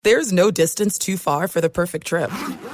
There's no distance too far for the perfect trip.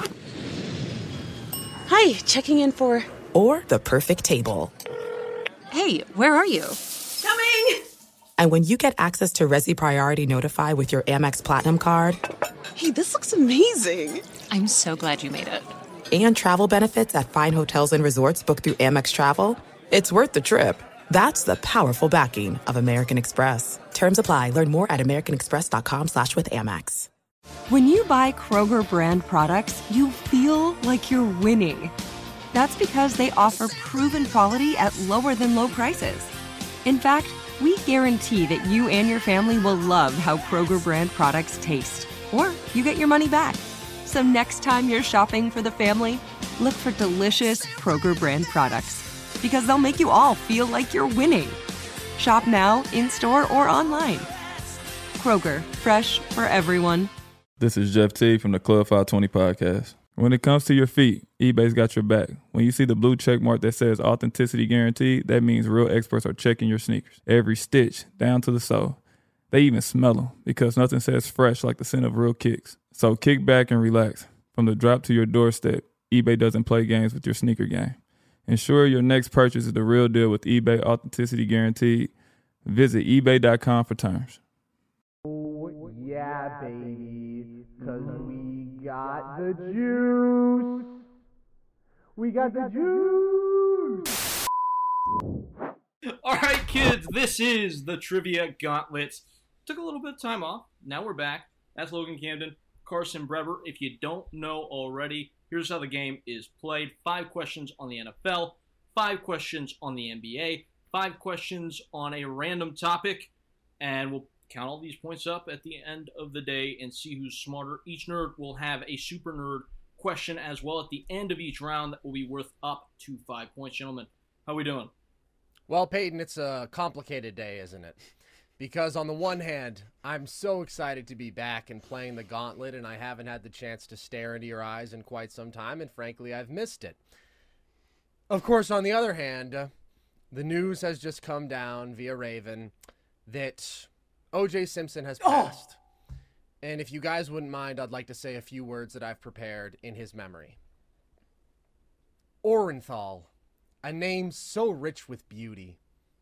Hi, checking in for... Or the perfect table. Hey, where are you? Coming! And when you get access to Resi Priority Notify with your Amex Platinum card... Hey, this looks amazing. I'm so glad you made it. And travel benefits at fine hotels and resorts booked through Amex Travel, it's worth the trip. That's the powerful backing of American Express. Terms apply. Learn more at americanexpress.com/withAmex. When you buy Kroger brand products, you feel like you're winning. That's because they offer proven quality at lower than low prices. In fact, we guarantee that you and your family will love how Kroger brand products taste, or you get your money back. So next time you're shopping for the family, look for delicious Kroger brand products, because they'll make you all feel like you're winning. Shop now, in-store, or online. Kroger, fresh for everyone. This is Jeff T from the Club 520 podcast. When it comes to your feet, eBay's got your back. When you see the blue check mark that says authenticity guaranteed, that means real experts are checking your sneakers. Every stitch, down to the sole. They even smell them, because nothing says fresh like the scent of real kicks. So kick back and relax. From the drop to your doorstep, eBay doesn't play games with your sneaker game. Ensure your next purchase is the real deal with eBay Authenticity Guaranteed. Visit ebay.com for terms. Oh, yeah, baby, 'cause we got the juice. We got the juice. All right, kids, this is the Trivia Gauntlets. Took a little bit of time off. Now we're back. That's Logan Camden, Carson Brever. If you don't know already, here's how the game is played. 5 questions on the NFL, 5 questions on the NBA, 5 questions on a random topic, and we'll count all these points up at the end of the day and see who's smarter. Each nerd will have a super nerd question as well at the end of each round that will be worth up to 5 points. Gentlemen, how we doing? Well, Peyton, it's a complicated day, isn't it? Because on the one hand, I'm so excited to be back and playing the gauntlet, and I haven't had the chance to stare into your eyes in quite some time, and frankly, I've missed it. Of course, on the other hand, the news has just come down via Raven that O.J. Simpson has passed. And if you guys wouldn't mind, I'd like to say a few words that I've prepared in his memory. Orenthal, a name so rich with beauty.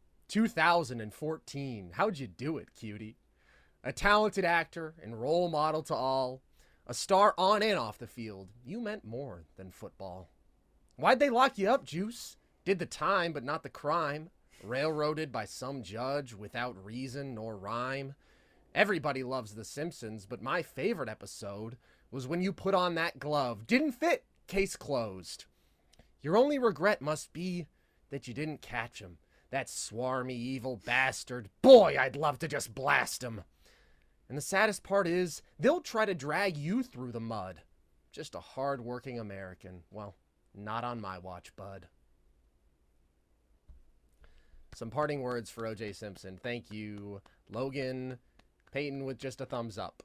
2014. How'd you do it, cutie? A talented actor and role model to all. A star on and off the field. You meant more than football. Why'd they lock you up, Juice? Did the time, but not the crime. Railroaded by some judge without reason nor rhyme. Everybody loves The Simpsons, but my favorite episode was when you put on that glove. Didn't fit. Case closed. Your only regret must be that you didn't catch him. That swarmy, evil bastard. Boy, I'd love to just blast him. And the saddest part is, they'll try to drag you through the mud. Just a hard-working American. Well, not on my watch, bud. Some parting words for O.J. Simpson. Thank you, Logan. Peyton with just a thumbs up.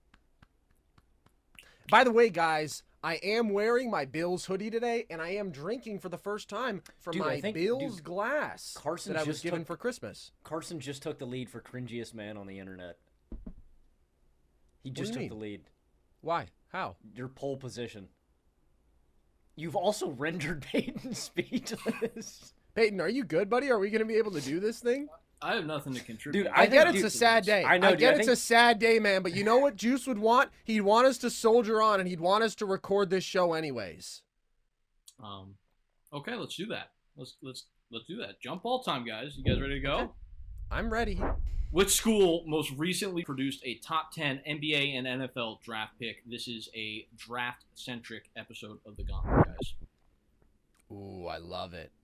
By the way, guys, I am wearing my Bills hoodie today, and I am drinking for the first time from my Bills glass that I was given for Christmas. Carson just took the lead for cringiest man on the internet. He just took the lead. Why? How? Your pole position. You've also rendered Peyton speechless. Peyton, are you good, buddy? Are we going to be able to do this thing? I have nothing to contribute. Dude, I get it's a sad day. I get it's a sad day, man. But you know what Juice would want? He'd want us to soldier on, and he'd want us to record this show anyways. Okay, let's do that. Let's do that. Jump ball time, guys. You guys ready to go? Okay. I'm ready. Which school most recently produced a top 10 NBA and NFL draft pick? This is a draft-centric episode of The Gauntlet, guys. Ooh, I love it.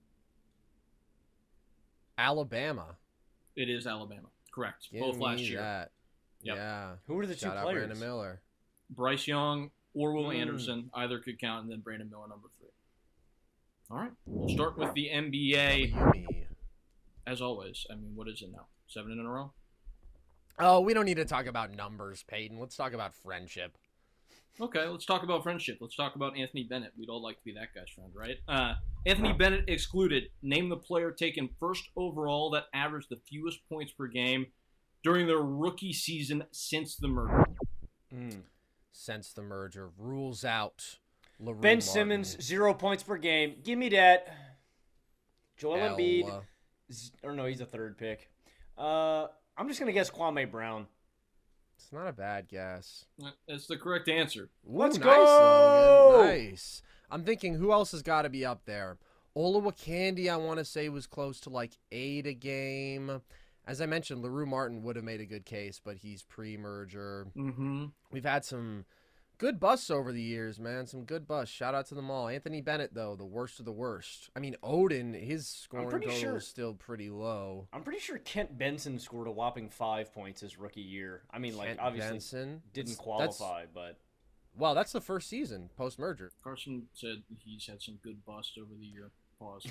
Alabama. It is Alabama. Correct. Both last year. That. Yep. Yeah. Who were the two players? Brandon Miller. Bryce Young or Will Anderson. Either could count, and then Brandon Miller, number 3. All right. We'll start with the NBA. As always. I mean, what is it now? 7 in a row? Oh, we don't need to talk about numbers, Peyton. Let's talk about friendship. Okay, let's talk about friendship. Let's talk about Anthony Bennett. We'd all like to be that guy's friend, right? Anthony Bennett excluded. Name the player taken first overall that averaged the fewest points per game during their rookie season since the murder. since the merger. Rules out LaRue Ben Martin. Simmons, 0 points per game. Give me that. Joel Ella. Embiid, or no, he's a third pick. I'm just gonna guess Kwame Brown. It's not a bad guess. That's the correct answer. Ooh, Let's nice, go! Logan. Nice. I'm thinking who else has got to be up there. Olawokandi, I want to say, was close to like 8 a game. As I mentioned, LaRue Martin would have made a good case, but he's pre-merger. Mm-hmm. We've had some good busts over the years, man. Some good busts. Shout out to them all. Anthony Bennett, though, the worst of the worst. I mean, Odin, his scoring total is still pretty low. I'm pretty sure Kent Benson scored a whopping 5 points his rookie year. I mean, like, Kent obviously Benson? didn't qualify, but... Well, that's the first season, post-merger. Carson said he's had some good busts over the year. Pause.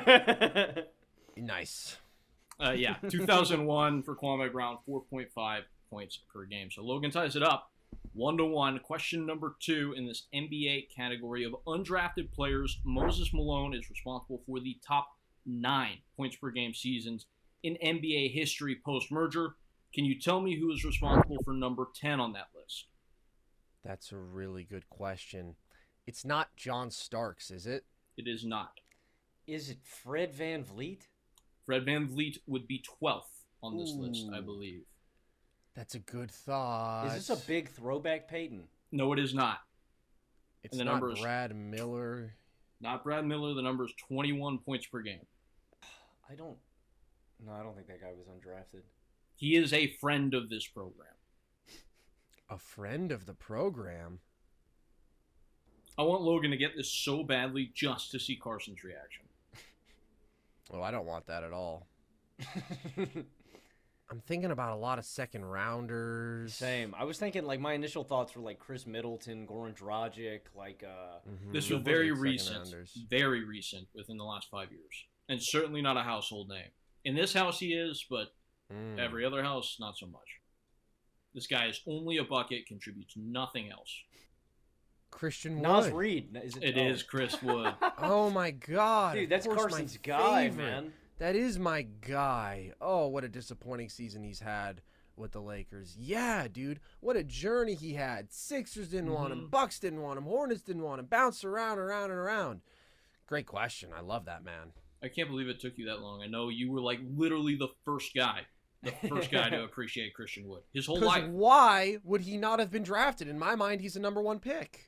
Nice. Yeah, 2001 for Kwame Brown, 4.5 points per game. So Logan ties it up 1-1. Question number 2 in this NBA category of undrafted players. Moses Malone is responsible for the top 9 points per game seasons in NBA history post-merger. Can you tell me who is responsible for number 10 on that list? That's a really good question. It's not John Starks, is it? It is not. Is it Fred VanVleet? Fred VanVleet would be 12th on this list, I believe. That's a good thought. Is this a big throwback, Peyton? No, it is not. It's and the not numbers, Brad Miller. Not Brad Miller. The number is 21 points per game. I don't think that guy was undrafted. He is a friend of this program. A friend of the program? I want Logan to get this so badly just to see Carson's reaction. Oh, I don't want that at all. I'm thinking about a lot of second rounders. Same. I was thinking, like, my initial thoughts were like Chris Middleton, Goran Dragic, like This was very recent. Very recent within the last 5 years. And certainly not a household name. In this house he is, but every other house, not so much. This guy is only a bucket, contributes nothing else. Christian Wood. Nas Reed. It is Chris Wood. Oh, my God. Dude, that's Carson's guy, man. That is my guy. Oh, what a disappointing season he's had with the Lakers. Yeah, dude. What a journey he had. Sixers didn't want him. Bucks didn't want him. Hornets didn't want him. Bounced around, around, and around. Great question. I love that, man. I can't believe it took you that long. I know you were like literally the first guy to appreciate Christian Wood. His whole life. Why would he not have been drafted? In my mind, he's a number 1 pick.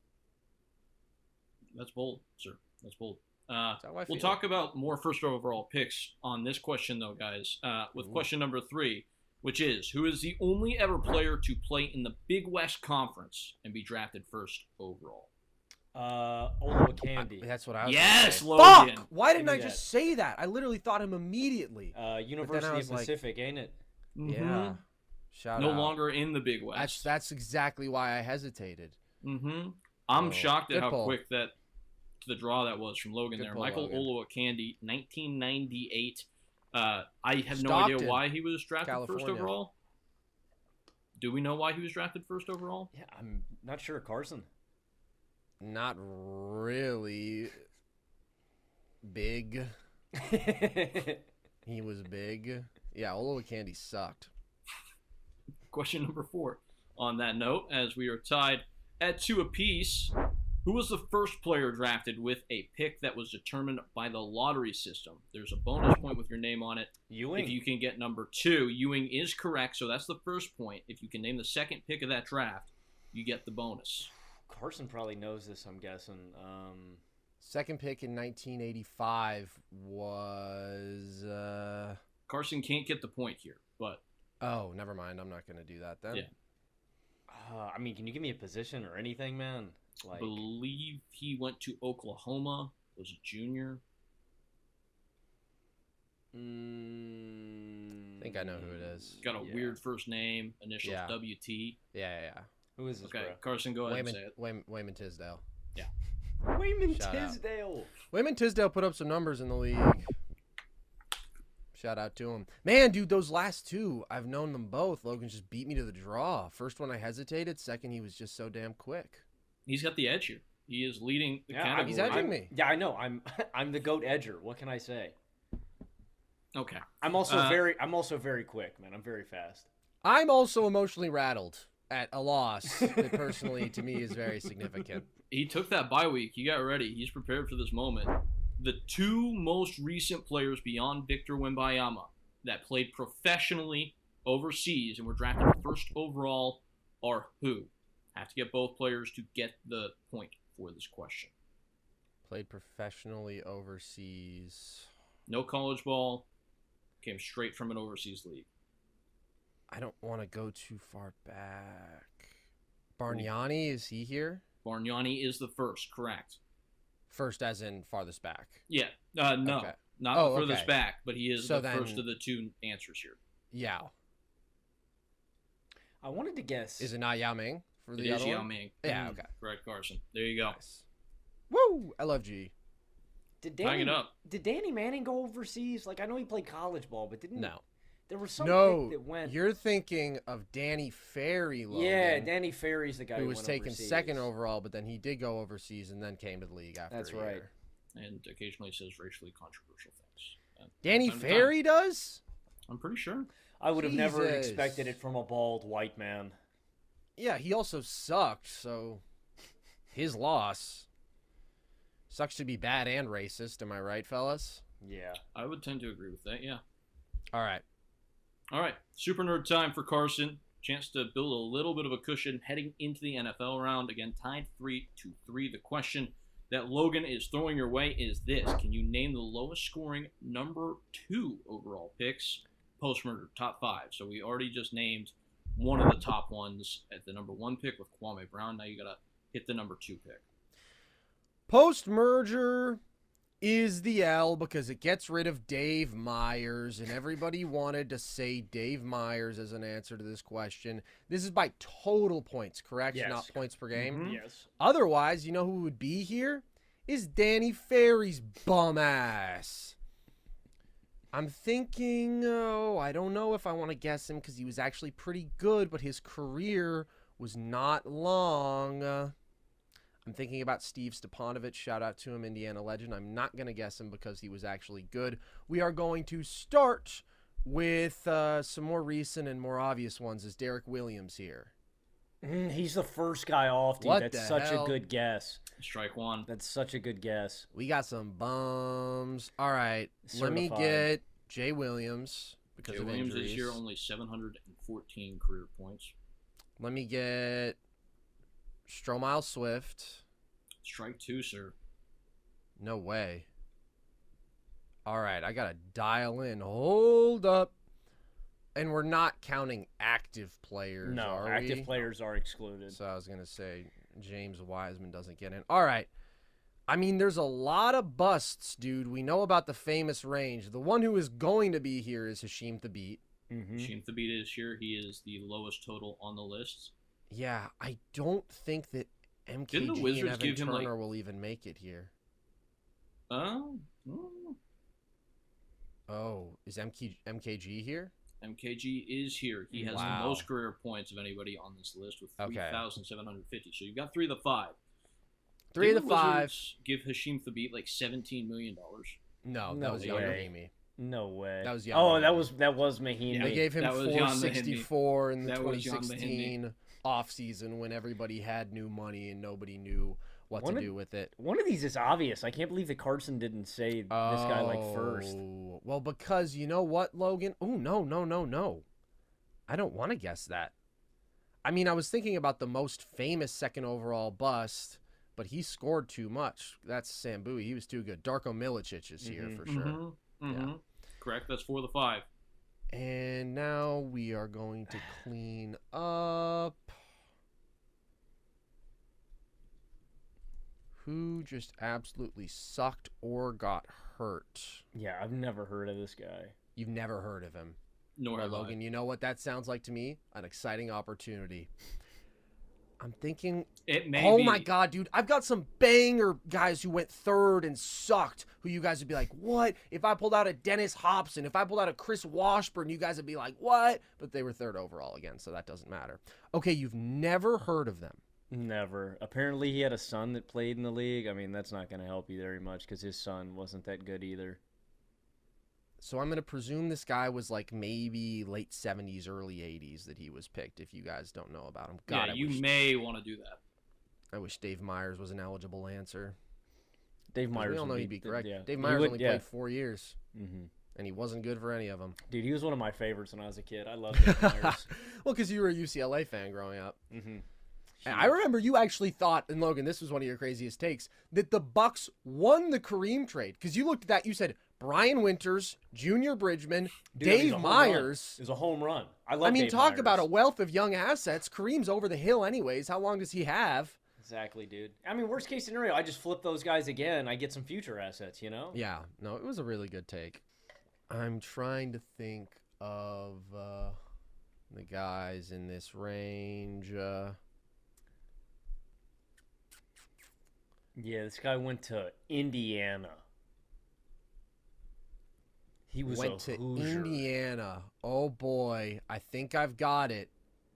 That's bold, sir. That's bold. We'll talk about more first overall picks on this question, though, guys, with question number 3, which is, who is the only ever player to play in the Big West Conference and be drafted first overall? Olawokandi. That's what I was Yes, gonna say. Logan. Fuck! Why didn't I just say that? I literally thought him immediately. University of Pacific, ain't it? Yeah. Shout no out. longer in the Big West. That's exactly why I hesitated. I'm shocked at how pull. quick the draw that was from Logan Good there. pull, Michael Logan. Olawokandi, 1998. I have no Stockton, idea why he was drafted California. first overall. Do we know why he was drafted first overall? Yeah, I'm not sure. Carson. Not really big. He was big. Yeah, Olawokandi sucked. Question number 4. On that note, as we are tied at 2 apiece, who was the first player drafted with a pick that was determined by the lottery system? There's a bonus point with your name on it. Ewing. If you can get number 2, Ewing is correct, so that's the first point. If you can name the second pick of that draft, you get the bonus. Carson probably knows this, I'm guessing. Second pick in 1985 was... Carson can't get the point here, but... Oh, never mind. I'm not going to do that then. Yeah. I mean, can you give me a position or anything, man? I believe he went to Oklahoma, was a junior. I think I know who it is. Got a weird first name, initials WT. Yeah. Who is this, Okay, bro? Carson, go ahead and say it. Wayman Tisdale. Yeah. Wayman Shout out. Tisdale. Wayman Tisdale put up some numbers in the league. Shout out to him. Man, dude, those last 2, I've known them both. Logan just beat me to the draw. First one I hesitated. Second, he was just so damn quick. He's got the edge here. He is leading the category. He's edging me. Yeah, I know. I'm the GOAT edger. What can I say? Okay. I'm also very quick, man. I'm very fast. I'm also emotionally rattled. at a loss that personally to me is very significant. He took that bye week. He got ready. He's prepared for this moment. The two most recent players beyond Victor Wembanyama that played professionally overseas and were drafted first overall are who? Have to get both players to get the point for this question. Played professionally overseas. No college ball. Came straight from an overseas league. I don't want to go too far back. Bargnani, is he here? Bargnani is the first, correct. First as in farthest back. Yeah. No. Okay. Not the furthest back, but he is the first of the two answers here. Yao. I wanted to guess. Is it not Yao Ming for the It other is Yao one? Ming. Yeah, okay. Correct, Carson. There you go. Nice. Woo! LFG. Hang it up. Did Danny Manning go overseas? Like, I know he played college ball, but didn't No. There was some No, pick that went. you're thinking of Danny Ferry, Logan. Yeah, Danny Ferry's the guy who was went taken overseas. second overall, but then he did go overseas and then came to the league after That's a right. year. And occasionally says racially controversial things. Danny Time to time. Ferry does? I'm pretty sure. I would have never Jesus. expected it from a bald white man. Yeah, he also sucked, so his loss. Sucks to be bad and racist, am I right, fellas? Yeah. I would tend to agree with that, yeah. All right. All right, super nerd time for Carson. Chance to build a little bit of a cushion heading into the NFL round. Again, tied 3-3. The question that Logan is throwing your way is this. Can you name the lowest scoring number 2 overall picks post-murder, top 5? So we already just named one of the top ones at the number 1 pick with Kwame Brown. Now you got to hit the number 2 pick. Post-merger is the L because it gets rid of Dave Myers, and everybody wanted to say Dave Myers as an answer to this question. This is by total points, correct? Yes. Not points per game? Mm-hmm. Yes. Otherwise, you know who would be here? Is Danny Ferry's bum ass. I'm thinking, I don't know if I want to guess him because he was actually pretty good, but his career was not long. I'm thinking about Steve Stepanovich. Shout out to him, Indiana legend. I'm not going to guess him because he was actually good. We are going to start with some more recent and more obvious ones. Is Derek Williams here? He's the first guy off, dude. What That's the such hell? a good guess. Strike one. That's such a good guess. We got some bums. All right. Let me Certified. get Jay Williams because Jay of Williams injuries. is here, only 714 career points. Let me get Stromile Swift. Strike 2, sir. No way. All right, I got to dial in. Hold up. And we're not counting active players, No, are active we? players are excluded. So I was going to say James Wiseman doesn't get in. All right. I mean, there's a lot of busts, dude. We know about the famous range. The one who is going to be here is Hashim Thabit. Mm-hmm. Shane Thabit is here. He is the lowest total on the list. Yeah, I don't think that Didn't MKG the and Wizards Evan give him, Turner like- will even make it here. Oh, Oh, is MKG here? MKG is here. He has Wow. the most career points of anybody on this list with Okay. 3,750. So you've got 3 of the 5. 3 of Didn't the 5. Wizards give Hashim Thabit like $17 million. No, that No was way. Yami. No way. That was Jan Oh, Mahimi. that was Mahimi. Yeah. They gave him That was Jan Mahimi. 464 in the That was Jan 2016 offseason when everybody had new money and nobody knew what One to of- do with it. One of these is obvious. I can't believe that Carson didn't say this guy like first. Oh, well, because you know what, Logan? Oh, no. I don't want to guess that. I mean, I was thinking about the most famous second overall bust, but he scored too much. That's Sam Bowie. He was too good. Darko Milicic is here for sure. Mm-hmm. Correct. That's 4 of the 5. And now we are going to clean up. Who just absolutely sucked or got hurt? Yeah, I've never heard of this guy. You've never heard of him. Nor Well, have Logan, you know what that sounds like to me? An exciting opportunity. I'm thinking, It may oh be. my God, dude, I've got some banger guys who went third and sucked, who you guys would be like, what? If I pulled out a Dennis Hobson, if I pulled out a Chris Washburn, you guys would be like, what? But they were third overall again, so that doesn't matter. Okay, you've never heard of them. Never. Apparently, he had a son that played in the league. I mean, that's not going to help you very much because his son wasn't that good either. So I'm going to presume this guy was like maybe late 70s, early 80s that he was picked, if you guys don't know about him. God, yeah, you may want to do that. I wish Dave Myers was an eligible answer. Dave Myers. We all know he'd be correct. Yeah. Dave Myers only played 4 years, Mm-hmm. and he wasn't good for any of them. Dude, he was one of my favorites when I was a kid. I loved Dave Myers. Well, because you were a UCLA fan growing up. Mm-hmm. And I remember you actually thought, and Logan, this was one of your craziest takes, that the Bucks won the Kareem trade. Because you looked at that, you said Brian Winters, Junior Bridgman, Dave Myers. It was a home run. I mean, Dave talk Myers. about a wealth of young assets. Kareem's over the hill anyways. How long does he have? Exactly, dude. I mean, worst case scenario, I just flip those guys again. I get some future assets, you know? Yeah, no, it was a really good take. I'm trying to think of the guys in this range. Yeah, this guy went to Indiana. He went to Hoosier. Indiana. Oh boy, I think I've got it.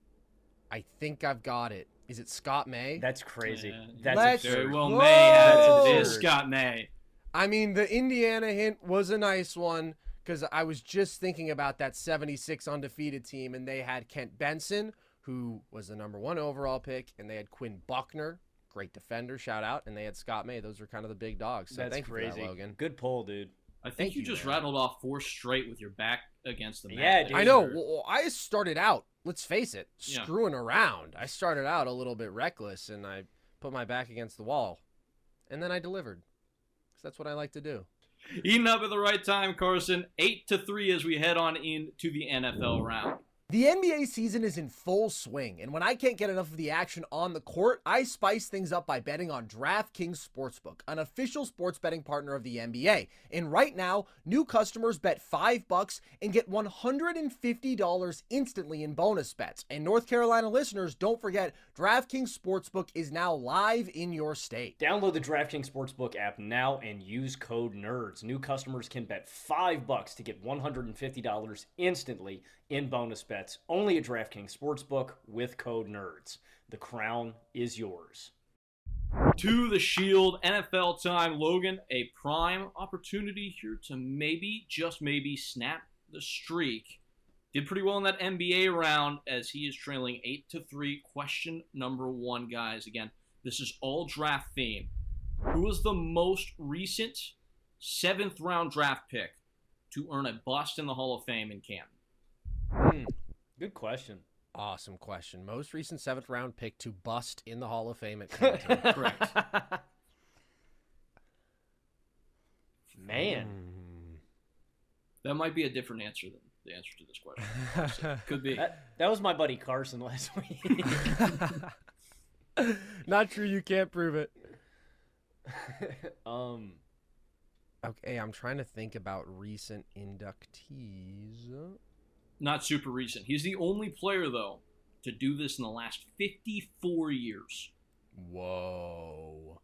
Is it Scott May? That's crazy. Yeah, That's let's Very absurd. well, go! May have it. It is Absurd. Scott May. I mean, the Indiana hint was a nice one because I was just thinking about that 76 undefeated team, and they had Kent Benson, who was the #1 overall pick, and they had Quinn Buckner, great defender, shout out, and they had Scott May. Those were kind of the big dogs. So That's thank you crazy. for that, Logan. Good pull, dude. I think Thank you you, just man. rattled off 4 straight with your back against the mat. Yeah, there. dude. I know. Well, I started out, let's face it, Yeah. screwing around. I started out a little bit reckless, and I put my back against the wall, and then I delivered. 'Cause that's what I like to do. Eating up at the right time, Carson. 8-3 as we head on into the NFL round. The NBA season is in full swing, and when I can't get enough of the action on the court, I spice things up by betting on DraftKings Sportsbook, an official sports betting partner of the NBA. And right now, new customers bet $5 and get $150 instantly in bonus bets. And North Carolina listeners, don't forget, DraftKings Sportsbook is now live in your state. Download the DraftKings Sportsbook app now and use code NERDS. New customers can bet $5 to get $150 instantly in bonus bets. Only at DraftKings Sportsbook with code NERDS. The crown is yours. To the Shield, NFL time. Logan, a prime opportunity here to maybe, just maybe, snap the streak. Did pretty well in that NBA round as he is trailing 8-3. Question number 1, guys. Again, this is all draft theme. Who was the most recent 7th round draft pick to earn a bust in the Hall of Fame in Canton? Good question. Awesome question. Most recent 7th round pick to bust in the Hall of Fame at Canton. Correct. Man. That might be a different answer than the answer to this question. So, could be. That was my buddy Carson last week. Not true. You can't prove it. Okay, I'm trying to think about recent inductees. Not super recent. He's the only player, though, to do this in the last 54 years. Whoa.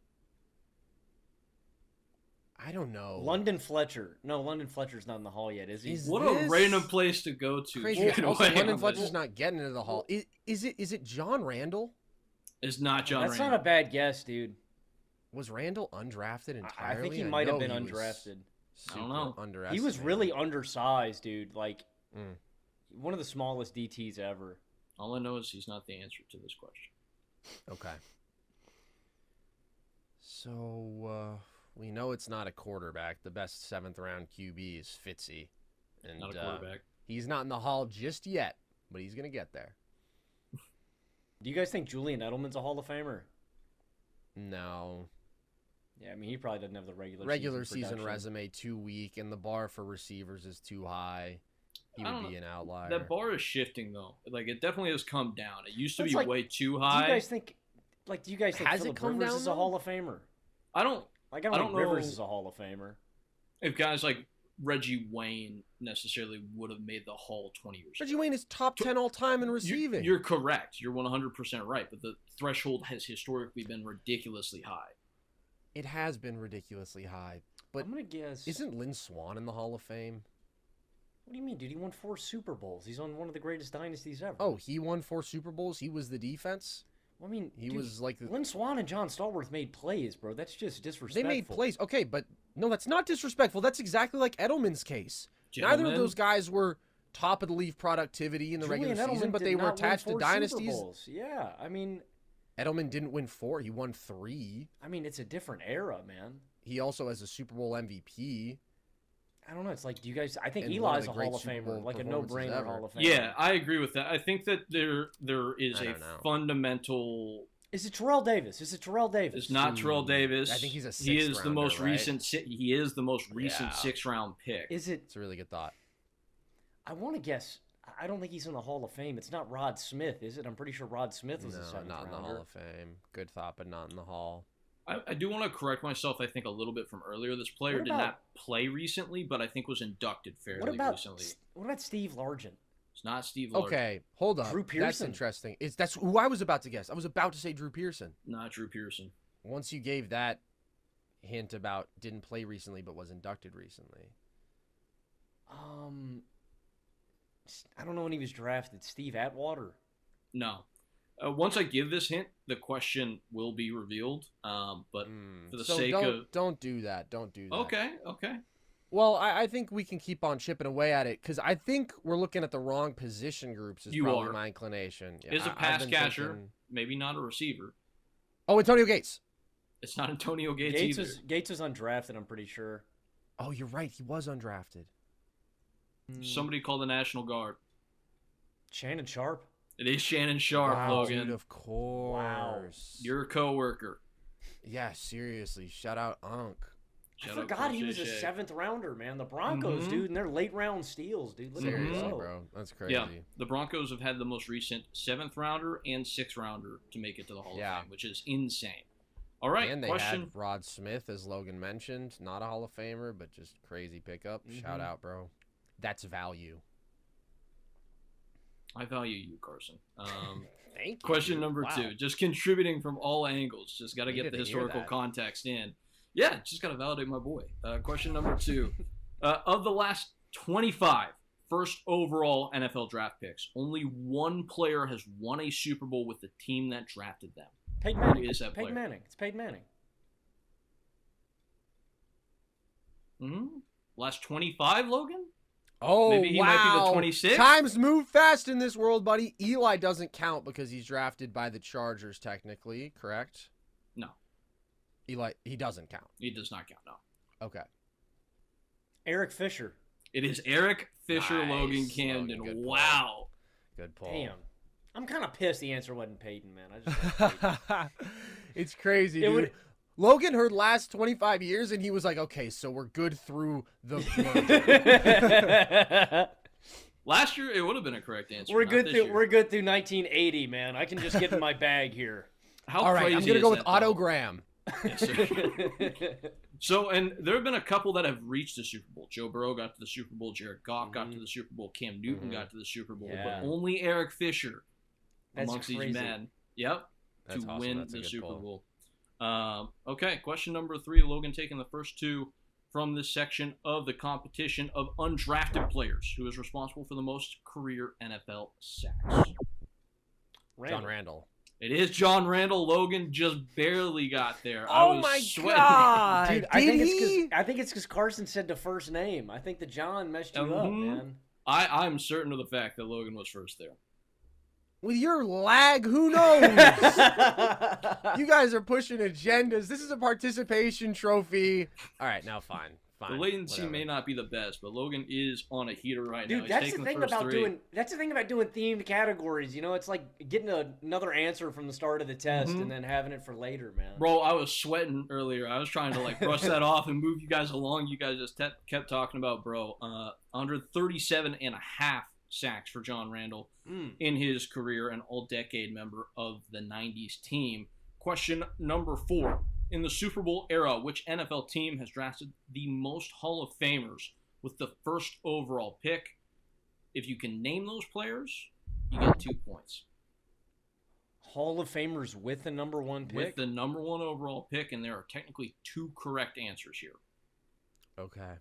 I don't know. London Fletcher. No, London Fletcher's not in the hall yet, is he? What a random place to go to. Crazy. Straight Also, away London on Fletcher's this. not getting into the Hall. Is it John Randall? It's not John That's Randall. not a bad guess, dude. Was Randall undrafted entirely? I think he might have been know he was undrafted. I don't know. Underestimated. He was really undersized, dude. Like, one of the smallest DTs ever. All I know is he's not the answer to this question. Okay. So, we know it's not a quarterback. The best 7th round QB is Fitzy. And, Not a quarterback. He's not in the Hall just yet, but he's going to get there. Do you guys think Julian Edelman's a Hall of Famer? No. Yeah, I mean, he probably doesn't have the Regular season season production. resume too weak, and the bar for receivers is too high. He I would don't be know. an outlier. That bar is shifting, though. Like, it definitely has come down. It used to That's be like- way too Do high. you guys think Has it Phillip come Rivers down, is though? a Hall of Famer? I don't Like, I I don't don't think Rivers know. is a Hall of Famer. if guys like Reggie Wayne necessarily would have made the Hall 20 years Reggie ago. Wayne is top 10 all time in receiving. You're correct. You're 100% right. But the threshold has historically been ridiculously high. It has been ridiculously high. But I'm gonna guess. isn't Lynn Swann in the Hall of Fame? What do you mean, dude? He won 4 Super Bowls. He's on one of the greatest dynasties ever. Oh, he won 4 Super Bowls. He was the defense. Well, I mean, He dude, was like Lynn Swann and John Stallworth made plays, bro. That's just they disrespectful. made plays. Okay, but No, that's not disrespectful. That's exactly like Edelman's case. Neither of those guys were top of the leaf productivity in the Julian regular season, Edelman but did they were not win attached to 4 dynasties. Super Bowls. Yeah, I mean, Edelman didn't win 4. He won 3. it's a different era, man. He also has a Super Bowl MVP. I don't know. It's like, do you guys? I think And one of Eli's the a great Hall of Super Famer, Bowl like a performances no-brainer ever. Hall of Famer. Yeah, I agree with that. I think that there is I a don't know. fundamental. Is it Terrell Davis? It's not Terrell Davis. I think he's a He is the sixth-rounder, most right? recent. He is the most recent Yeah. 6th-round pick. Is it? It's a really good thought. I want to guess. I don't think he's in the Hall of Fame. It's not Rod Smith, is it? I'm pretty sure Rod Smith was a No, 7th not in the rounder. Hall of Fame. Good thought, but not in the Hall. I do want to correct myself. I think a little bit from earlier. This player What did about- not play recently, but I think was inducted fairly What about recently. Steve Largent? It's not Steve Largent. Okay, hold up. Drew That's Pearson. interesting. That's who I was about to guess. I was about to say Drew Pearson. Not Drew Pearson. Once you gave that hint about didn't play recently but was inducted recently. I don't know when he was drafted. Steve Atwater. No. Once I give this hint, the question will be revealed. But for the So sake of don't do that. Don't do that. okay. Well, I think we can keep on chipping away at it because I think we're looking at the wrong position groups. Is You probably are. my inclination. Yeah, Is a I've pass been catcher, thinking- maybe not a receiver. Oh, Antonio Gates. It's not Antonio Gates either. Gates was undrafted, I'm pretty sure. Oh, you're right. He was undrafted. Somebody called the National Guard. Shannon Sharp. It is Shannon Sharp, Wow, Logan. dude, of course. Your coworker. Yeah, seriously. Shout out Unc. I Shout out forgot he Coach was a JJ. 7th rounder, man. The Broncos, Mhm. dude, and they're late round steals, dude. Look at Seriously, them go. bro. That's crazy. Yeah, the Broncos have had the most recent 7th rounder and 6th rounder to make it to the Hall Yeah. of Fame, which is insane. All right, And they question. had Rod Smith, as Logan mentioned. Not a Hall of Famer, but just crazy pickup. Shout out, bro. That's value. I value you, Carson. Thank you. Question dude. number Wow. 2. Just contributing from all angles. Just got to get Needed the to hear historical that. context in. Yeah, just got to validate my boy. Question number 2. Of the last 25 first overall NFL draft picks, only one player has won a Super Bowl with the team that drafted them. Peyton Manning. Who is that Peyton player? Manning. It's Peyton Manning. Last 25, Logan? Oh, Maybe he wow. might be the 26th? Times move fast in this world, buddy. Eli doesn't count because he's drafted by the Chargers, technically, correct? No, Eli, he doesn't count. he does not count, no. Okay. Eric Fisher. It is Eric Fisher, Nice. Logan Camden. Logan, good pull. Wow. Good pull. Damn. I'm kind of pissed the answer wasn't Peyton, man. I just like Peyton. It's crazy, It dude. would- Logan heard last 25 years, and he was like, okay, so we're good through the merger. Last year, it would have been a correct answer. We're not good this through year. 1980, man. I can just get in my bag here. How All right, crazy I'm going to is go with that, Otto though? Graham. Yes, sir. So, and there have been a couple that have reached the Super Bowl. Joe Burrow got to the Super Bowl. Jared Goff got to the Super Bowl. Cam Newton got to the Super Bowl. Yeah. But only Eric Fisher That's amongst crazy. these men. Yep. That's to awesome. win That's a the good Super pull. Bowl. Okay, question number 3. Logan taking the first 2 from this section of the competition of undrafted players. Who is responsible for the most career NFL sacks? John Randall. It is John Randall. Logan just barely got there. I Oh was my sweating. God. Dude, Did I he? think it's because Carson said the first name. I think the John messed you up, Mhm. man. I'm certain of the fact that Logan was first there. With your lag, who knows? You guys are pushing agendas. This is a participation trophy. All right, now fine. The latency may not be the best, but Logan is on a heater right now. Dude, He's that's the taking thing first about 3. doing themed categories. You know, it's like getting another answer from the start of the test and then having it for later, man. Bro, I was sweating earlier. I was trying to like brush that off and move you guys along. You guys just kept talking about, bro. 137 and a half sacks for John Randall in his career, an all-decade member of the 90s team. Question number 4. In the Super Bowl era, which NFL team has drafted the most Hall of Famers with the first overall pick? If you can name those players, you get 2 points. Hall of Famers with the number 1 pick? With the number 1 overall pick, and there are technically 2 correct answers here. Okay.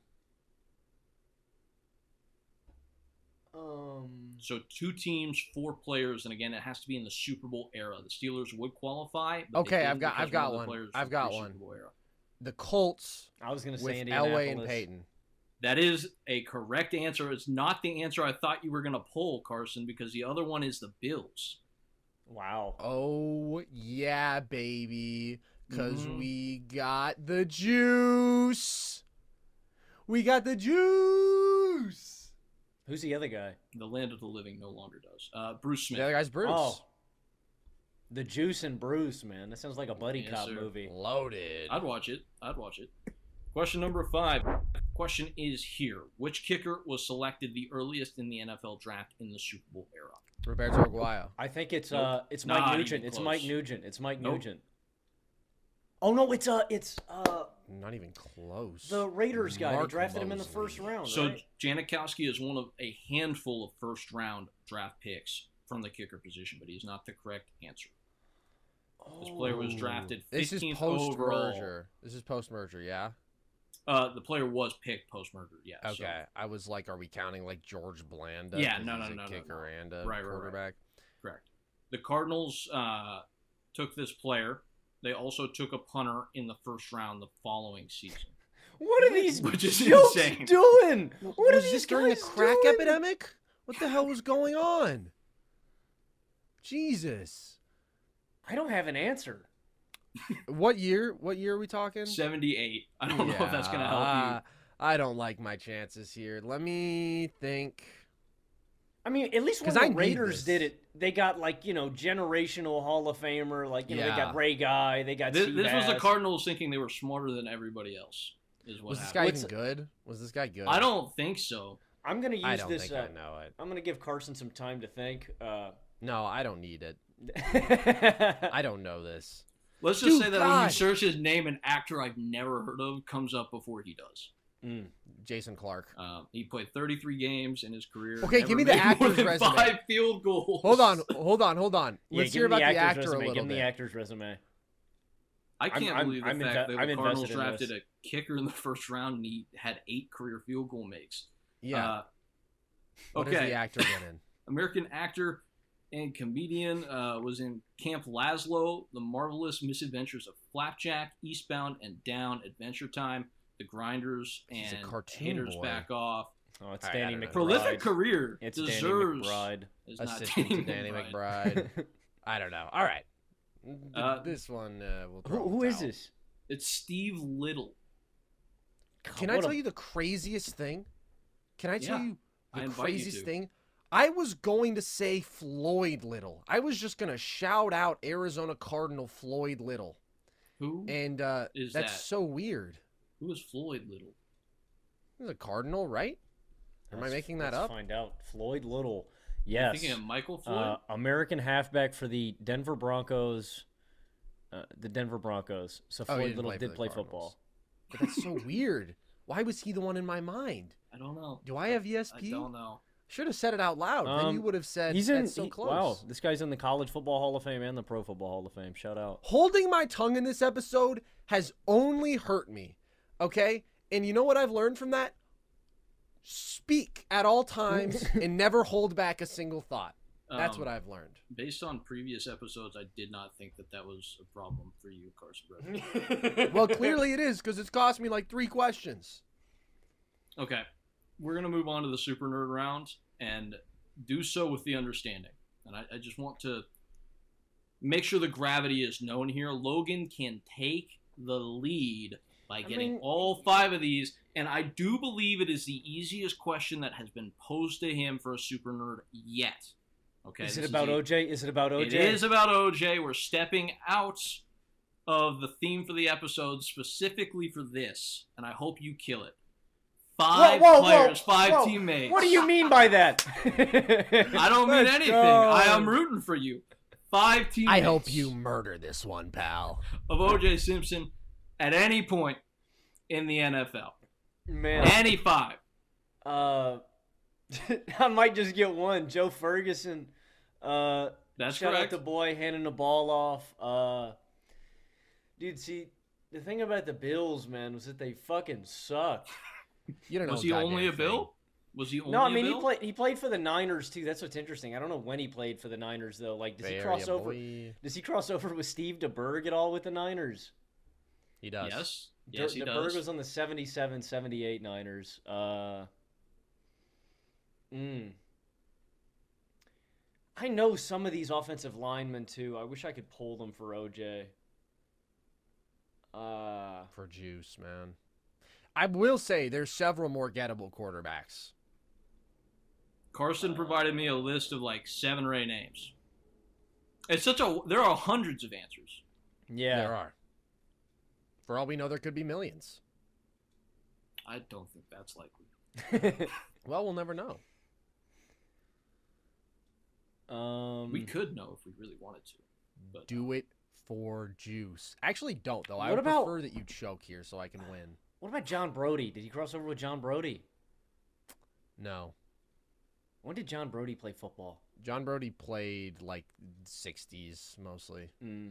So 2 teams, 4 players, and again, it has to be in the Super Bowl era. The Steelers would qualify. But Okay, they I've didn't got because one. of the players I've from got pre-Super one. Bowl era. The Colts I was going to with say Elway Indianapolis. and Peyton. That is a correct answer. It's not the answer I thought you were going to pull, Carson, because the other one is the Bills. Wow. Oh, yeah, baby. Because Mhm. we got the juice. We got the juice. Who's the other guy? The Land of the Living no longer does. Bruce Smith. The other guy's Bruce. Oh. The Juice and Bruce, man. That sounds like a buddy Yes, cop sir. movie. Loaded. I'd watch it. Question number 5. Question is here. Which kicker was selected the earliest in the NFL draft in the Super Bowl era? Roberto Aguayo. I think it's Nope. it's Not Mike even Nugent. It's close. Mike Nugent. It's Mike Nope. Nugent. Oh no, it's Not even close. the Raiders guy. Mark They drafted him in the Mosley. first round, So right? Janikowski is one of a handful of first-round draft picks from the kicker position, but he's not the correct answer. This player was drafted 15th This is overall. post-merger. This is post-merger, yeah? The player was picked post-merger, yes. Okay. So, I was like, are we counting like George Blanda? Yeah, 'Cause no, he's no, a no, no, kicker no. and a Right. quarterback. correct. The Cardinals took this player. They also took a punter in the first round the following season. What are these Which is jokes insane. doing? What are Was these this during the guys crack doing? epidemic? What the hell was going on? Jesus. I don't have an answer. What year? What year are we talking? 78. I don't know if that's going to help you. I don't like my chances here. Let me think. I mean, at least when 'Cause I the need Raiders this. did it, they got like, generational Hall of Famer, like, they Yeah. got Ray Guy, they got This Steve was the Ash. Cardinals thinking they were smarter than everybody else, is what Was this happened. guy even good? Was this guy good? I don't think so. I'm going to use I don't this. think I know it. I'm going to give Carson some time to think. No, I don't need it. I I don't know this. Let's just Dude, say that when you God. search his name, an actor I've never heard of comes up before he does. Jason Clark. He played 33 games in his career. Okay, never give me the made more actor's than resume. 5 field goals. Hold on. Yeah, Let's give hear him about the actor's actor resume. a little Give him bit. the actor's resume. I can't I'm- believe the I'm fact inve- that I'm the Cardinals invested in drafted this. a kicker in the first round and he had 8 career field goal makes. Yeah. What okay. has the actor been in? American actor and comedian, was in Camp Laszlo, The Marvelous Misadventures of Flapjack, Eastbound and Down, Adventure Time, The Grinders, He's a and cartoon Haters boy. Back Off. Oh, it's All right, I Danny don't know. McBride. Prolific career. It's deserves Danny McBride. is not Assistant to Danny McBride. I don't know. All right. This one will throw Who is out. this? It's Steve Little. Can I tell you the craziest thing? Can I tell Yeah, you I the invite you craziest to. thing? I was going to say Floyd Little. I was just going to shout out Arizona Cardinal Floyd Little. Who And is that's that? so weird. Who is Floyd Little? He's a Cardinal, right? Or am I making that Let's up? find out. Floyd Little. You Yes. thinking of Michael Floyd? American halfback for the Denver Broncos. The Denver Broncos. So Oh, he Floyd didn't Little play for did the play Cardinals. football. But that's so weird. Why was he the one in my mind? I don't know. Do I have ESP? I don't know. Should have said it out loud. Then you would have said He's in. that's so close. Wow, this guy's in the College Football Hall of Fame and the Pro Football Hall of Fame. Shout out. Holding my tongue in this episode has only hurt me. Okay? And you know what I've learned from that? Speak at all times and never hold back a single thought. That's what I've learned. Based on previous episodes, I did not think that was a problem for you, Carson Brennan. Well, clearly it is because it's cost me like 3 questions. Okay, we're going to move on to the Super Nerd round and do so with the understanding. And I just want to make sure the gravity is known here. Logan can take the lead by getting all 5 of these. And I do believe it is the easiest question that has been posed to him for a Super Nerd yet. Okay, Is this it about the- OJ? Is it about OJ? It is about OJ. We're stepping out of the theme for the episode specifically for this, and I hope you kill it. 5 players, 5 teammates. What do you mean by that? I don't mean Let's anything. go. I am rooting for you. 5 teammates. I hope you murder this one, pal. Of OJ Simpson at any point in the NFL. Man, Any 5. I might just get one. Joe Ferguson. That's shout correct. out the boy handing the ball off. Dude, see, the thing about the Bills, man, was that they fucking sucked. You don't know. Was he only a Bill? Was he only No, I a mean Bill? he played for the Niners too. That's what's interesting. I don't know when he played for the Niners though. Like, does he Bay cross Area over? boy. Does he cross over with Steve DeBerg at all with the Niners? He does. Yes. Yes, he Berg does. was on the 77-78 Niners. I know some of these offensive linemen, too. I wish I could pull them for OJ. For juice, man. I will say there's several more gettable quarterbacks. Carson provided me a list of like 7 or 8 names. There are hundreds of answers. Yeah. There are. For all we know, there could be millions. I don't think that's likely. Well, we'll never know. We could know if we really wanted to. But Do it for juice. Actually, don't, though. I What would about- prefer that you choke here so I can win. What about John Brody? Did he cross over with John Brody? No. When did John Brody play football? John Brody played, like, 60s, mostly.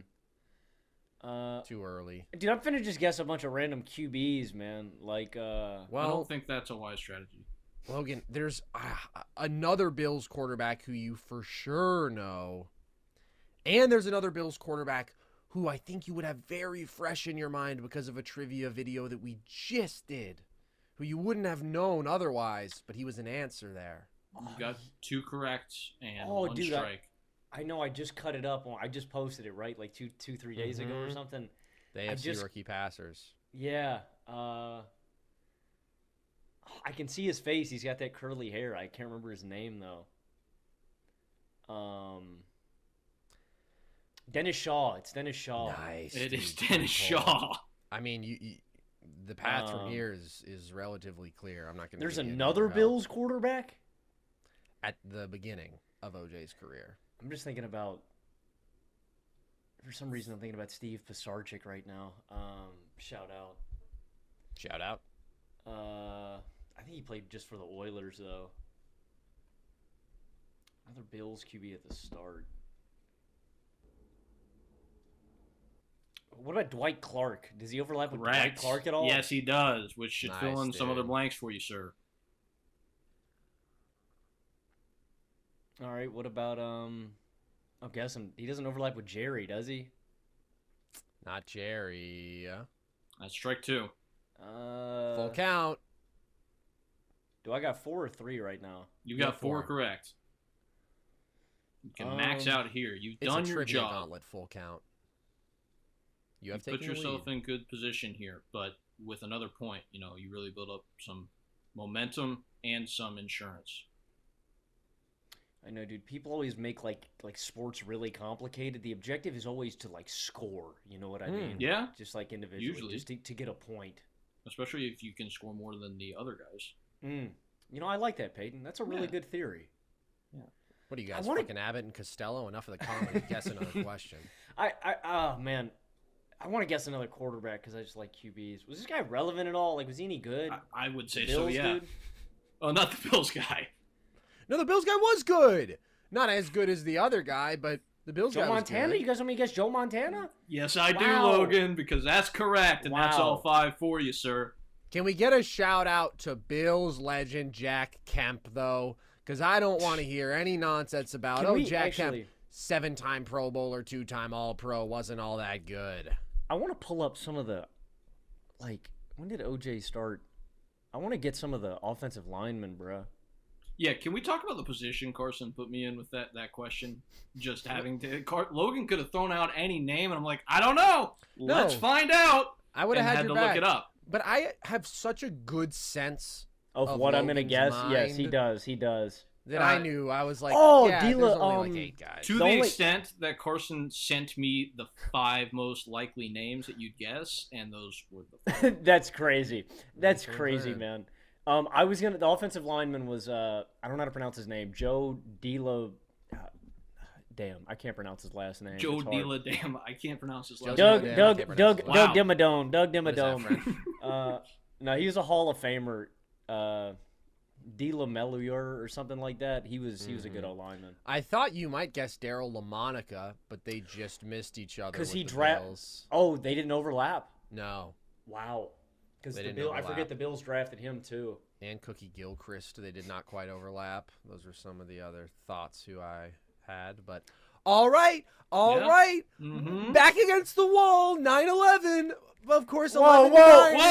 Too early. Dude, I'm finna just guess a bunch of random QBs, man. Like, I Well, don't think that's a wise strategy. Logan, there's another Bills quarterback who you for sure know. And there's another Bills quarterback who I think you would have very fresh in your mind because of a trivia video that we just did, who you wouldn't have known otherwise, but he was an answer there. You got 2 correct and Oh, 1 dude, strike. I know I just cut it up. I just posted it, right? Like 3 days ago or something. The AFC rookie passers. Yeah. I can see his face. He's got that curly hair. I can't remember his name, though. Dennis Shaw. It's Dennis Shaw. Nice. It is dude. Dennis Shaw. I mean, the path from here is relatively clear. I'm not going to. There's another Bills quarterback? At the beginning of OJ's career. I'm just thinking about... For some reason, I'm thinking about Steve Pisarcik right now. Shout out. Shout out. I think he played just for the Oilers, though. Another Bills QB at the start. What about Dwight Clark? Does he overlap with Dwight Correct. Clark at all? Yes, he does, which should Nice, fill in some other dude. blanks for you, sir. All right, what about, I'm guessing he doesn't overlap with Jerry, does he? Not Jerry. That's strike 2. Full count. Do I got 4 or 3 right now? You got 4 4. correct. You can max out here. You've It's done a your trivia job. gauntlet. Full count. You have Put taken the yourself lead. in good position here, but with another point, you really build up some momentum and some insurance. I know, dude. People always make like sports really complicated. The objective is always to like score. You know what I mean? Yeah. Just like individually, Usually. just to get a point. Especially if you can score more than the other guys. You know, I like that, Peyton. That's a really good theory. What do you guys, wanna- fucking Abbott and Costello? Enough of the comedy. Guess another question. Oh man, I want to guess another quarterback because I just like QBs. Was this guy relevant at all? Like, was he any good? I would say The so, Bills, yeah. dude? Oh, not the Bills guy. No, the Bills guy was good. Not as good as the other guy, but the Bills Joe guy was Montana? good. You guys want me to guess Joe Montana? Yes, I do, Wow. Logan, because that's correct, and that's Wow. all 5 for you, sir. Can we get a shout out to Bills legend Jack Kemp, though? Because I don't want to hear any nonsense about, Can we Jack actually- Kemp, 7-time Pro Bowler, 2-time All-Pro, wasn't all that good. I want to pull up some of the, like, when did OJ start? I want to get some of the offensive linemen, bruh. Yeah, can we talk about the position Carson put me in with that question? Just having to... Logan could have thrown out any name, and I'm like, I don't know. No. Let's find out. I would have And had had your to back. look it up. But I have such a good sense Of what I'm going to Logan's guess? Yes, he mind does. He does. that I knew. I was like, Oh, yeah, Dila, there's only like 8 guys. To The the only- extent that Carson sent me the 5 most likely names that you'd guess, and those were the That's crazy. That's Sure crazy, did. man. I was going to... The offensive lineman was... I don't know how to pronounce his name. Joe Dila... damn, I can't pronounce his last name. Joe It's hard. Dila. Damn, I can't pronounce his last Doug- name. Yeah, I Doug can't pronounce Doug it. Doug Wow. Dimmadome. Doug What is that, Dimmadome. No, he was a Hall of Famer. Dila Meluer or something like that. He was a good old lineman. I thought you might guess Daryl LaMonica, but they just missed each other Because with he the drafted. Bills. Oh, they didn't overlap. No. Wow. Because They the didn't Bill, I overlap. forget the Bills drafted him too. And Cookie Gilchrist, they did not quite overlap. Those are some of the other thoughts who I had. But all right. Yeah. Mm-hmm. Mhm. Back against the wall, 9/11. Of course, Whoa, 11-9.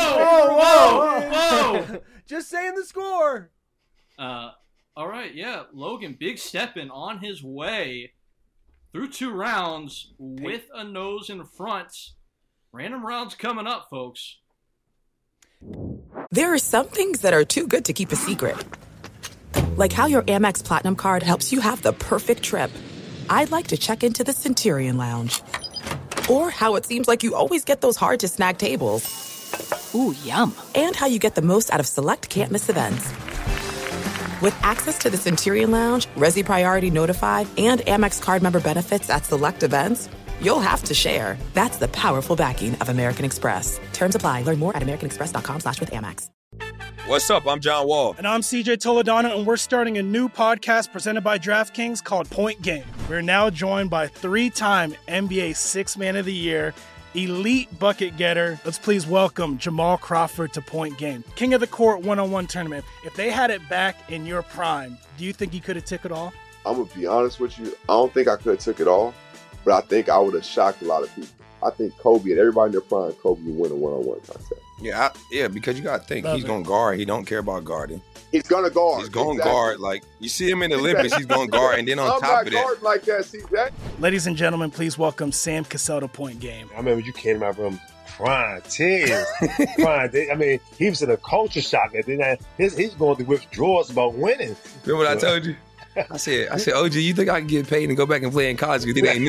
Whoa. Just saying the score. All right, yeah. Logan, big stepping on his way through 2 rounds with a nose in front. Random rounds coming up, folks. There are some things that are too good to keep a secret. Like how your Amex Platinum card helps you have the perfect trip. I'd like to check into the Centurion Lounge. Or how it seems like you always get those hard-to-snag tables. Ooh, yum. And how you get the most out of select can't-miss events. With access to the Centurion Lounge, Resi Priority Notified, and Amex card member benefits at select events, you'll have to share. That's the powerful backing of American Express. Terms apply. Learn more at americanexpress.com/withAmex. What's up? I'm John Wall. And I'm CJ Toledano, and we're starting a new podcast presented by DraftKings called Point Game. We're now joined by 3-time NBA Sixth Man of the Year, elite bucket getter. Let's please welcome Jamal Crawford to Point Game. King of the Court one-on-one tournament. If they had it back in your prime, do you think you could have took it all? I'm going to be honest with you. I don't think I could have took it all, but I think I would have shocked a lot of people. I think Kobe and everybody in their prime, Kobe would win a one-on-one contest. Yeah, because you got to think he's going to guard. He don't care about guarding. He's going to guard. He's going to guard. Like, you see him in the Olympics, he's going to guard. And then on top of that. I'm not guarding like that, see that? Ladies and gentlemen, please welcome Sam Cassell to Point Game. I remember you came out from prime 10. I mean, he was in a culture shock. And then he's going through withdrawals about winning. Remember what I told you? I said, OG, you think I can get paid and go back and play in college because it ain't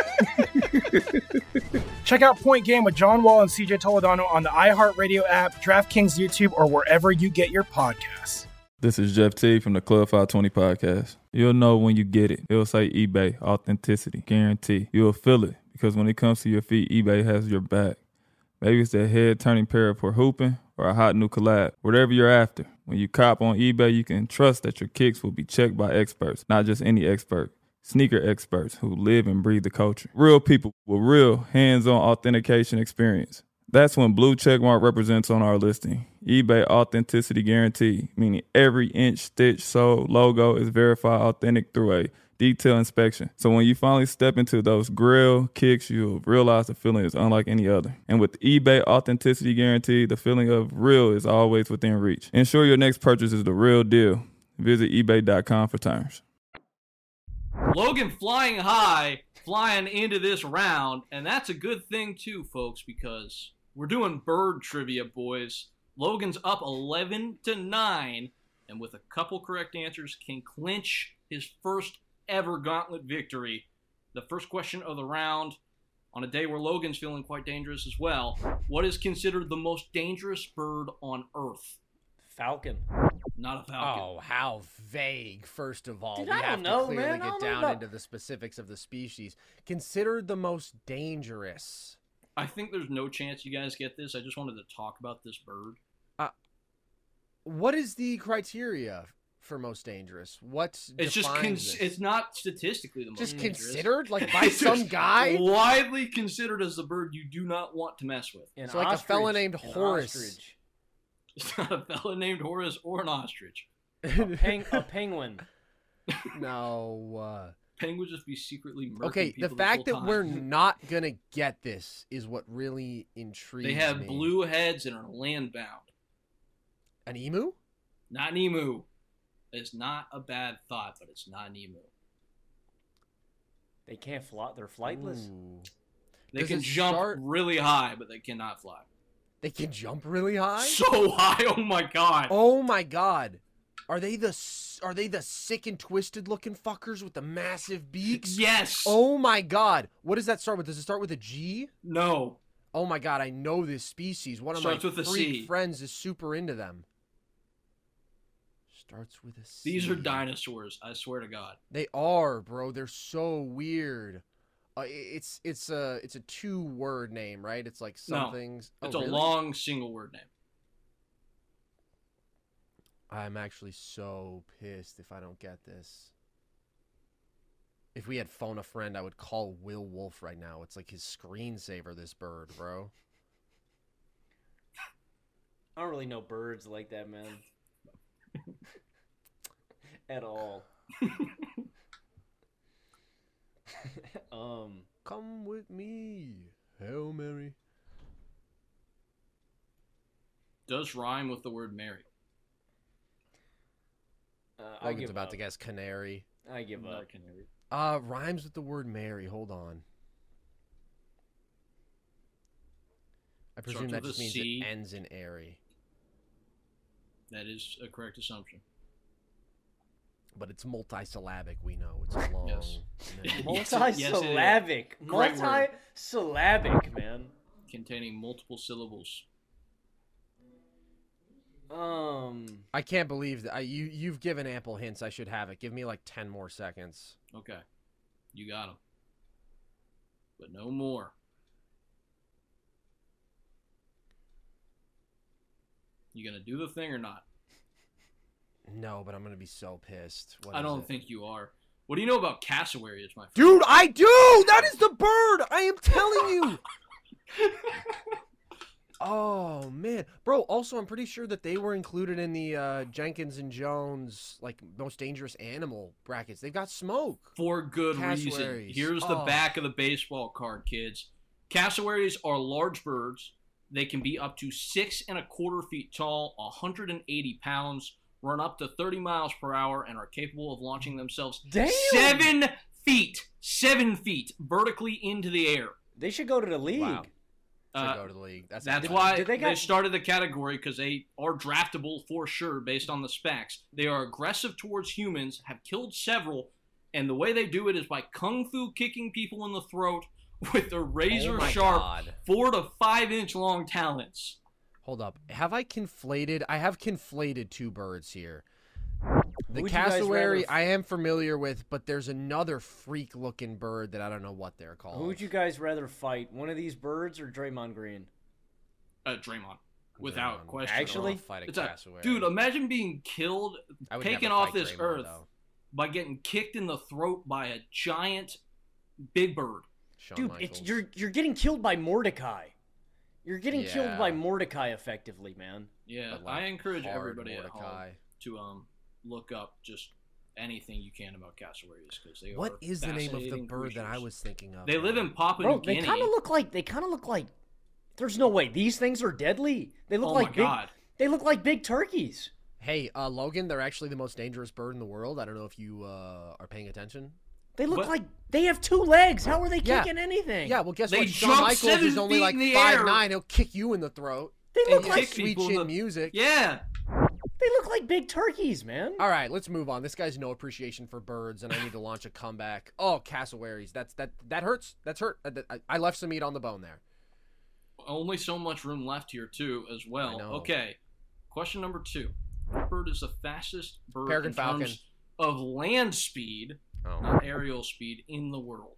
it? Check out Point Game with John Wall and CJ Toledano on the iHeartRadio app, DraftKings YouTube, or wherever you get your podcasts. This is Jeff T from the Club 520 podcast. You'll know when you get it. It'll say eBay, authenticity, guarantee. You'll feel it because when it comes to your feet, eBay has your back. Maybe it's that head-turning pair for hooping or a hot new collab. Whatever you're after, when you cop on eBay, you can trust that your kicks will be checked by experts, not just any expert. Sneaker experts who live and breathe the culture. Real people with real hands-on authentication experience. That's when Blue Checkmark represents on our listing. eBay Authenticity Guarantee, meaning every inch, stitch, sole, logo is verified authentic through a detailed inspection. So when you finally step into those grill kicks, you'll realize the feeling is unlike any other. And with eBay Authenticity Guarantee, the feeling of real is always within reach. Ensure your next purchase is the real deal. Visit ebay.com for terms. Logan flying high, flying into this round, and that's a good thing too, folks, because we're doing bird trivia, boys. Logan's up 11-9, and with a couple correct answers, can clinch his first ever gauntlet victory. The first question of the round, on a day where Logan's feeling quite dangerous as well. What is considered the most dangerous bird on Earth? Falcon. Not a falcon. Oh, how vague, first of all. Dude, we I have don't know, to clearly man. I get don't down know. into the specifics of the species. Considered the most dangerous. I think there's no chance you guys get this. I just wanted to talk about this bird. What is the criteria for most dangerous? What It's just defines this? it's not statistically the most Just dangerous. considered, like by It's some just guy. widely considered as the bird you do not want to mess with. An So like a fella ostrich. named An Horace. ostrich. It's not a fella named Horace or an ostrich. A penguin. No. Penguin would just be secretly murdering Okay, the people fact this that whole we're time. not gonna get this is what really intrigues me. They have blue heads and are land bound. An emu? Not an emu. It's not a bad thought, but it's not an emu. They can't fly. They're flightless. Ooh. They Does can it jump start- really high, but they cannot fly. They can jump really high? So high! Oh my god! Oh my god. Are they the sick and twisted looking fuckers with the massive beaks? Yes! Oh my god. What does that start with? Does it start with a G? No. Oh my god, I know this species. One of Starts my with a freak C. friends is super into them. Starts with a C. These are dinosaurs, I swear to god. They are, bro. They're so weird. It's a 2-word name, right? It's like something's. No, it's oh, a really? long single word name. I'm actually so pissed if I don't get this. If we had phone a friend, I would call Will Wolf right now. It's like his screensaver, this bird, bro. I don't really know birds like that, man. At all. Come with me, Hail Mary. does rhyme with the word Mary. Logan's about to guess canary. I give up. Canary. Rhymes with the word Mary. Hold on. I presume that just means it ends in airy. That is a correct assumption. But it's multisyllabic, we know. It's a long... Yes. Multisyllabic. Multisyllabic, man. Containing multiple syllables. I can't believe that. You've given ample hints. I should have it. Give me like 10 more seconds. Okay. You got him. But no more. You gonna do the thing or not? No, but I'm gonna be so pissed. I don't think you are. What do you know about cassowaries, my friend? Dude, I do! That is the bird! I am telling you! Oh, man. Bro, also, I'm pretty sure that they were included in the Jenkins and Jones, like, most dangerous animal brackets. They've got smoke. For good reason. Cassowaries. Here's the back of the baseball card, kids. Cassowaries are large birds. They can be up to 6 1/4 feet tall, 180 pounds, run up to 30 miles per hour, and are capable of launching themselves 7 feet vertically into the air. They should go to the league. Wow. Go to the league. That's why they started the category, because they are draftable for sure based on the specs. They are aggressive towards humans, have killed several, and the way they do it is by kung fu kicking people in the throat with their razor-sharp 4 to 5 inch long talons. Hold up. Have I conflated? I have conflated two birds here. The Who'd you guys cassowary rather- I am familiar with, but there's another freak-looking bird that I don't know what they're called. Who would you guys rather fight? One of these birds or Draymond Green? Draymond. Without question. Actually? Fight a It's a, cassowary. dude, imagine being killed, I would taken never off fight this Draymond, earth though. by getting kicked in the throat by a giant big bird. Shawn Dude, Michaels. you're getting killed by Mordecai. You're getting killed Yeah. by Mordecai effectively, man. Yeah, But, like, I encourage hard everybody at Mordecai. home to look up just anything you can about cassowaries, because they What are is the name of the fascinating bird that I creatures. was thinking of? They live in Papua Bro, New Guinea. they kind of look like. There's no way these things are deadly. They look Oh like my big. God. They look like big turkeys. Hey, Logan, they're actually the most dangerous bird in the world. I don't know if you are paying attention. They look like they have 2 legs. How are they Yeah. kicking anything? Yeah, well, guess They what? Shawn jump Michaels 7 is only feet like in the 5'9". air. He'll kick you in the throat. They look And like sweet people in chin the- music. Yeah. They look like big turkeys, man. All right, let's move on. This guy's no appreciation for birds, and I need to launch a comeback. Oh, cassowaries. That hurts. That's hurt. I left some meat on the bone there. Only so much room left here, too, as well. I know. Okay. Question number 2. What bird is the fastest bird Peregrine in falcon. terms of land speed, Oh. not aerial speed, in the world?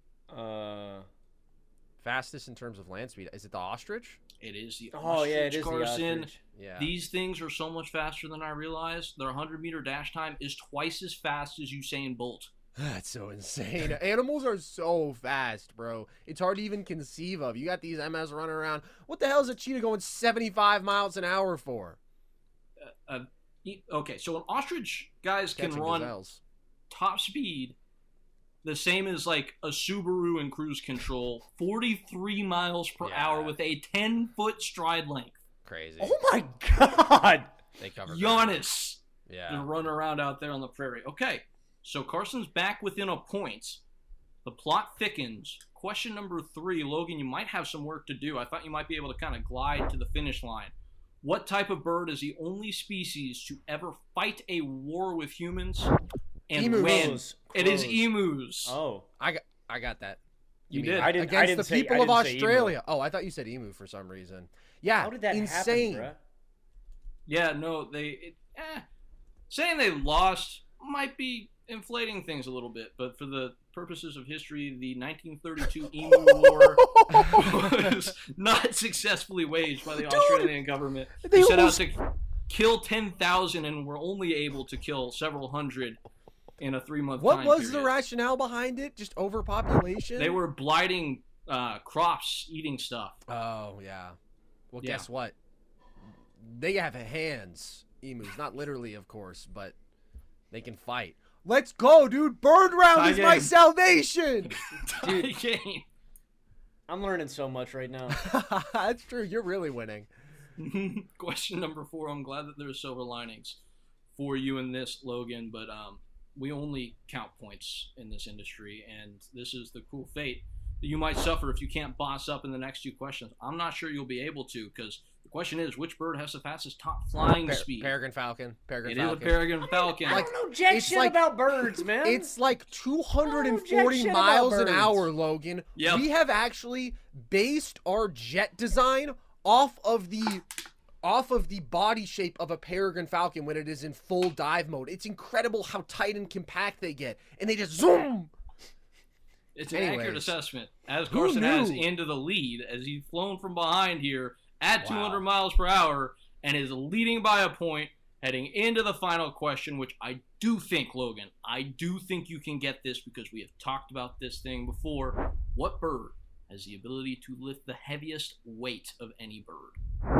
Fastest in terms of land speed. Is it the ostrich? It is the Oh, yeah, it ostrich, is the Carson. ostrich. Yeah. These things are so much faster than I realized. Their 100-meter dash time is twice as fast as Usain Bolt. That's so insane. Animals are so fast, bro. It's hard to even conceive of. You got these MS running around. What the hell is a cheetah going 75 miles an hour for? Okay, so an ostrich, guys, can Catching run gazelles. top speed the same as like a Subaru in cruise control, 43 miles per hour with a 10-foot stride length. Crazy. Oh my god! They cover Giannis Yeah. is running around out there on the prairie. Okay, so Carson's back within a point. The plot thickens. Question number 3, Logan, you might have some work to do. I thought you might be able to kind of glide to the finish line. What type of bird is the only species to ever fight a war with humans and Emus. win? Crows. It is Crows. emus. Oh, I got that. You mean did. I didn't. Against I didn't the say, people I of didn't say emu. Australia. Oh, I thought you said emu for some reason. Yeah. How did that insane. happen, bruh? Yeah, no, saying they lost might be inflating things a little bit, but for the purposes of history, the 1932 Emu War was not successfully waged by the Australian government. They set out to kill 10,000 and were only able to kill several hundred in a 3-month What time was period. the rationale behind it? Just overpopulation? They were blighting crops, eating stuff. Oh, yeah. Well, Yeah. guess what? They have hands. Emus. Not literally, of course, but they can fight. Let's go, dude. Bird round Tie is my game. salvation. Dude, game. I'm learning so much right now. That's true. You're really winning. Question number 4. I'm glad that there's silver linings for you in this, Logan, but we only count points in this industry, and this is the cruel fate that you might suffer if you can't boss up in the next 2 questions. I'm not sure you'll be able to, because the question is, which bird has the fastest top flying speed? Peregrine falcon. It is a peregrine falcon. I don't know jack shit about birds, man. It's like 240 miles an hour, Logan. Yep. We have actually based our jet design off of the body shape of a peregrine falcon when it is in full dive mode. It's incredible how tight and compact they get, and they just zoom. It's an accurate assessment, as Carson has into the lead, as he's flown from behind here at 200 miles per hour and is leading by a point heading into the final question, which I do think, Logan, I do think you can get this because we have talked about this thing before. What bird has the ability to lift the heaviest weight of any bird?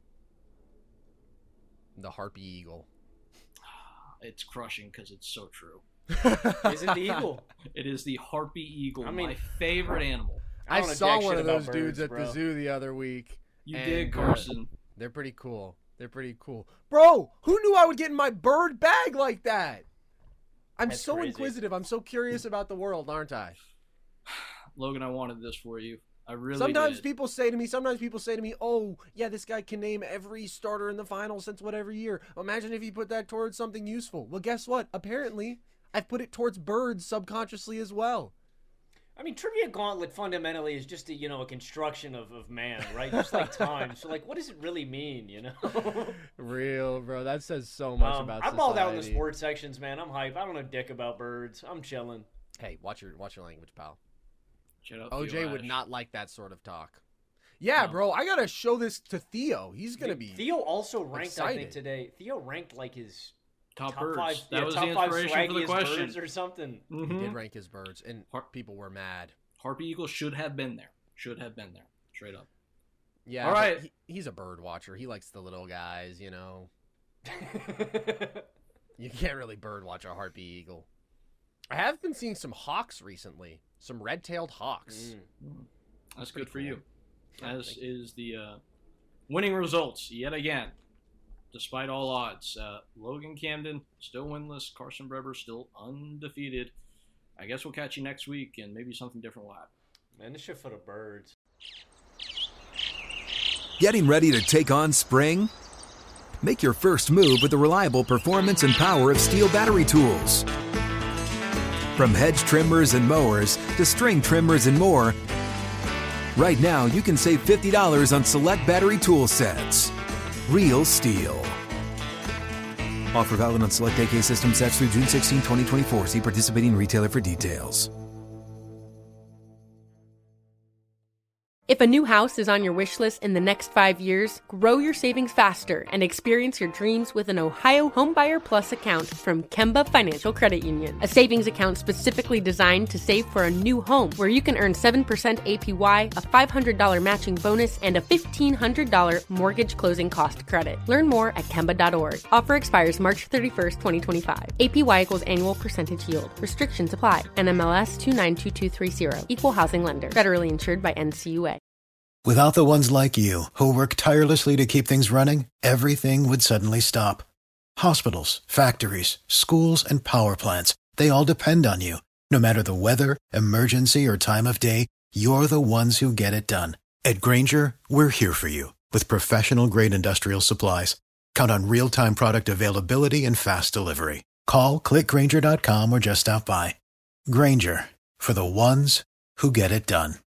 The harpy eagle. It's crushing because it's so true. Is it the eagle? It is the harpy eagle, I mean, my favorite animal. I saw one of those dudes at the zoo the other week. You did, Carson. They're pretty cool. Bro, who knew I would get in my bird bag like that? That's so crazy. Inquisitive. I'm so curious about the world, aren't I? Logan, I wanted this for you. I really Sometimes did. people say to me, oh, yeah, this guy can name every starter in the finals since whatever year. Imagine if he put that towards something useful. Well, guess what? Apparently, I've put it towards birds subconsciously as well. I mean, Trivia Gauntlet fundamentally is just a construction of man, right? Just like time. So, like, what does it really mean, Real, bro. That says so much about society. I'm all out in the sports sections, man. I'm hype. I don't know dick about birds. I'm chilling. Hey, watch your language, pal. Shut up, OJ would not like that sort of talk. Yeah, bro. I got to show this to Theo. He's going to be Theo also ranked, excited. I think, today. Theo ranked, like, his... Top birds. 5, that was top the 5 inspiration for the swaggiest question. Birds or something. He did rank his birds, and people were mad. Harpy eagle should have been there. Straight up. Yeah. All right. He's a bird watcher. He likes the little guys, You can't really bird watch a harpy eagle. I have been seeing some hawks recently. Some red-tailed hawks. That's good for you. As is the winning results yet again. Despite all odds, Logan Camden still winless. Carson Breber still undefeated. I guess we'll catch you next week, and maybe something different will happen. Man, this shit for the birds. Getting ready to take on spring? Make your first move with the reliable performance and power of Steel battery tools. From hedge trimmers and mowers to string trimmers and more, right now you can save $50 on select battery tool sets. Real Steel. Offer valid on select AK system sets through June 16, 2024. See participating retailer for details. If a new house is on your wish list in the next 5 years, grow your savings faster and experience your dreams with an Ohio Homebuyer Plus account from Kemba Financial Credit Union. A savings account specifically designed to save for a new home, where you can earn 7% APY, a $500 matching bonus, and a $1,500 mortgage closing cost credit. Learn more at Kemba.org. Offer expires March 31st, 2025. APY equals annual percentage yield. Restrictions apply. NMLS 292230. Equal housing lender. Federally insured by NCUA. Without the ones like you, who work tirelessly to keep things running, everything would suddenly stop. Hospitals, factories, schools, and power plants, they all depend on you. No matter the weather, emergency, or time of day, you're the ones who get it done. At Grainger, we're here for you with professional-grade industrial supplies. Count on real-time product availability and fast delivery. Call, click Grainger.com, or just stop by. Grainger, for the ones who get it done.